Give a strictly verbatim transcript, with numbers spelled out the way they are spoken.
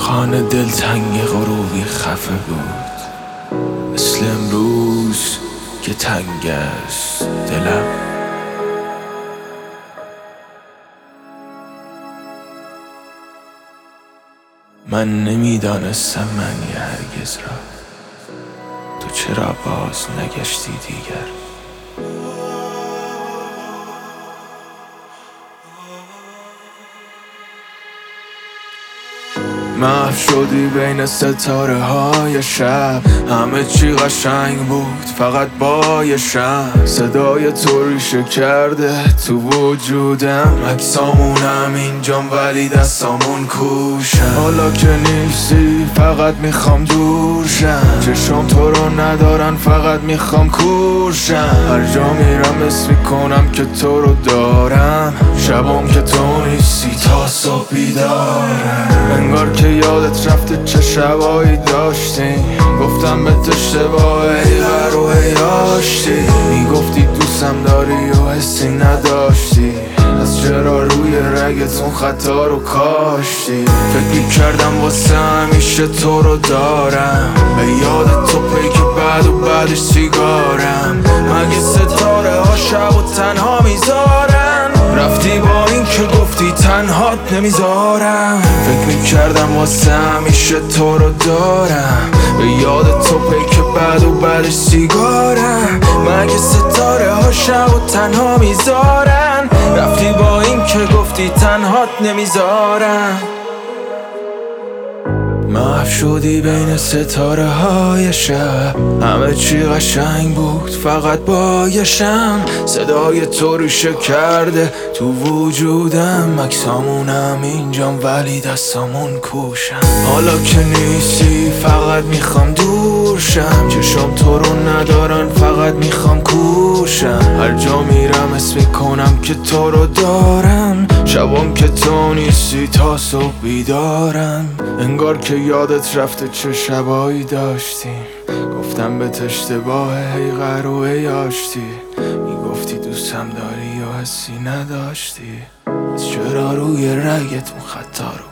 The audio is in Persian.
خانه دلتنگ غروبی خفه بود، مثل امروز که تنگ است دلم. من نمیدانستم معنی هرگز را، تو چرا باز نگشتی دیگر؟ محو شدی بین ستاره های شب، همه چی قشنگ بود فقط با یه شم. صدای تو ریشه کرده تو وجودم، عکسامونم اینجام ولی دستامون کوشم. حالا که نیستی فقط میخوام دور شم، چشم تو رو ندارن فقط میخوام کورشم. هر جا میرم اسم میکنم که تو رو دارم، شبام که تو نیستی تا صبح بیدارم. انگار که یادت رفته چه شبایی داشتیم، گفتم به اشتباه ای غر و ای آشتی. میگفتی دوستم داری و حسی نداشتی، از چرا روی رگتون خطا رو کاشتی؟ فکر کردم واسه همیشه تو رو دارم، به یاد تو پیک بعد و بعدش سیگارم. مگه ستاره ها شب و تنها میذارن؟ رفتی با این که گفتی تنهات نمیذارم. فکر میکردم واسه همیشه تو رو دارم، به یاد تو پیک بعد و بعدش سیگارم. مگه ستاره ها شب و تنها میذارن؟ رفتی با این که گفتی تنهات نمیذارم. محو شدی بین ستاره های شب، همه چی قشنگ بود فقط با یه شم. صدای تو ریشه کرده تو وجودم، عکسامونم اینجام ولی دستامون کوشم. حالا که نیستی فقط میخوام دور شم، چشم تو رو ندارن فقط میخوام کوشم. هر جا میرم اسم میکنم که تو رو دارم، شبام که تو نیستی تا صبح بیدارم. انگار که یادت رفته چه شبایی داشتیم، گفتم به اشتباه ای غر و ای آشتی. میگفتی دوستم داری و حسی نداشتی، از چرا روی رگت خطا رو